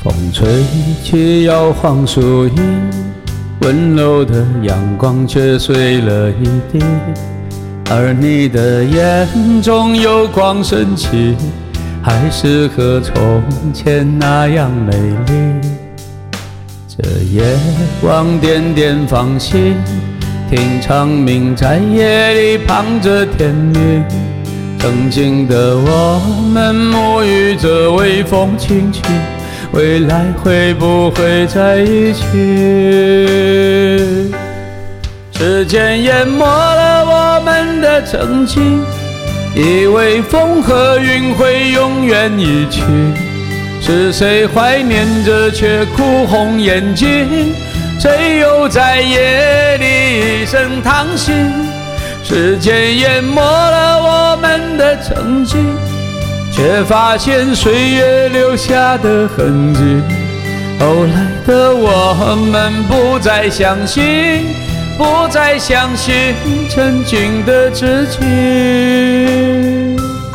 风吹起摇晃树影，温柔的阳光却碎了一地，而你的眼中有光神奇，还是和从前那样美丽。这夜望点点繁星，听长鸣在夜里盼着天明。曾经的我们沐浴着微风轻轻，未来会不会在一起？时间淹没了我们的曾经，以为风和云会永远一起，是谁怀念着却哭红眼睛？谁又在夜里一声叹息？时间淹没了我们的曾经，却发现岁月留下的痕迹。后来的我们不再相信，不再相信曾经的自己。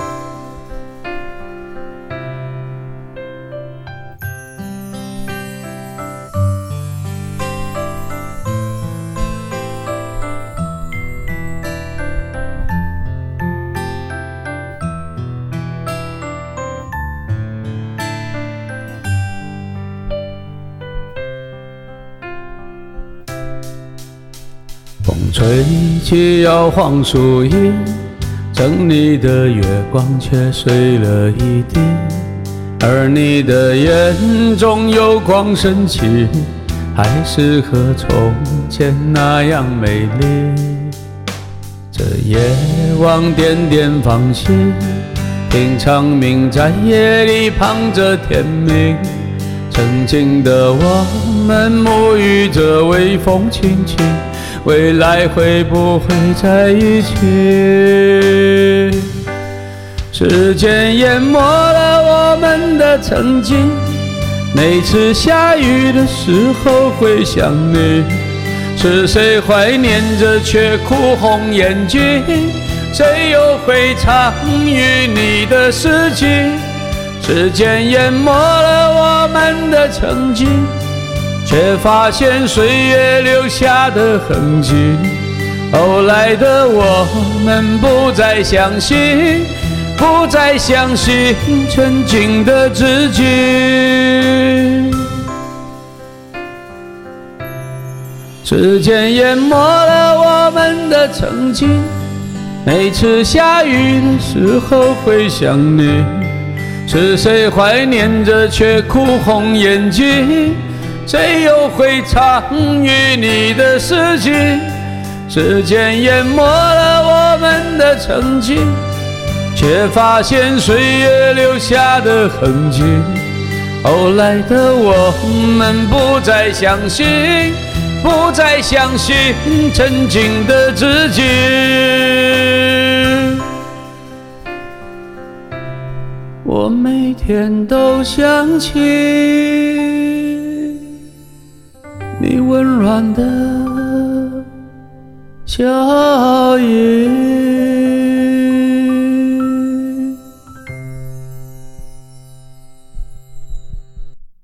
风吹起摇晃树影，城里的月光却碎了一地，而你的眼中有光神奇，还是和从前那样美丽。这夜望点点繁星，听长鸣在夜里盼着天明。曾经的我们沐浴着微风轻轻，未来会不会在一起？时间淹没了我们的曾经，每次下雨的时候会想你，是谁怀念着却哭红眼睛？谁又会参与你的事情？时间淹没了我们的曾经，却发现岁月留下的痕迹。后来的我们不再相信，不再相信曾经的自己。时间淹没了我们的曾经，每次下雨的时候会想你，是谁怀念着却哭红眼睛？谁又会参与你的事情？时间淹没了我们的曾经，却发现岁月留下的痕迹。后来的我们不再相信，不再相信曾经的自己。我每天都想起你温暖的笑意。